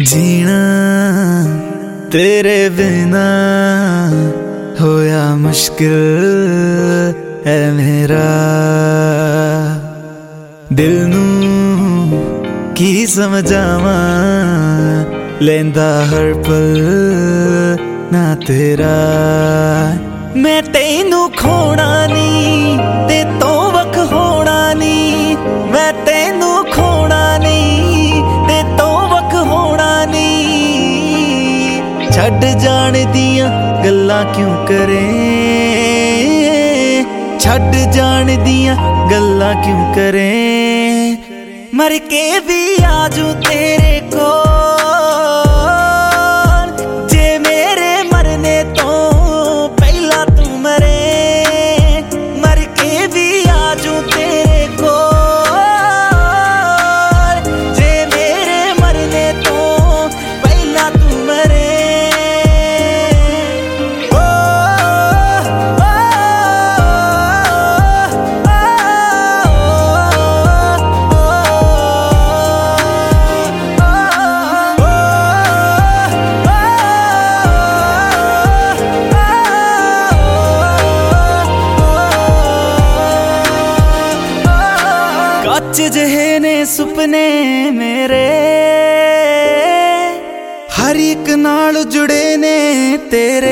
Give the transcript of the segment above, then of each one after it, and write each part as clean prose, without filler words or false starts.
जीना तेरे बिना होया मुश्किल है मेरा। दिल नू की समझावां लेंदा हर पल ना तेरा। मैं तेनू खोना नी ते तो वख होना नी, मैं तेनू खोना नी ते तो वख होना नी। छड़ जान दियां गल्लां क्यों करें, छड़ जान दियां गल्लां क्यों करें। मर के भी आजू तेरे को, जे मेरे मरने तो पहला तू मरे। मर के भी आजू तेरे को, जे मेरे मरने तो पहला तू मरे। कच्च जहे ने सुपने मेरे, हर एक नाल जुड़े ने तेरे।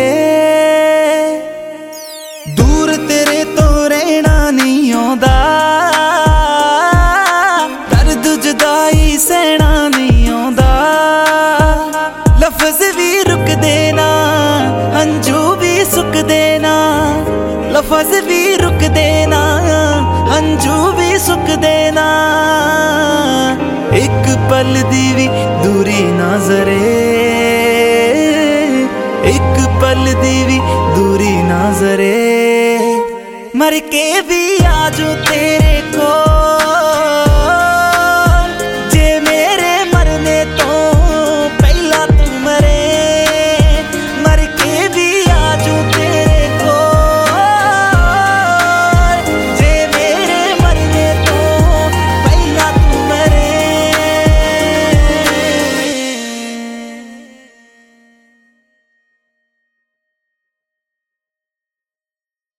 दूर तेरे तो रहना नहीं आउंदा, दर्द जुदाई सहना नहीं आउंदा। लफ्ज भी रुक देना, हंझू भी सुक देना। लफ्ज भी रुक देना, हंझू भी सुक देना। एक पल दी भी दूरी ना जरे, एक पल दी भी दूरी ना जरे। मर के भी आजू ते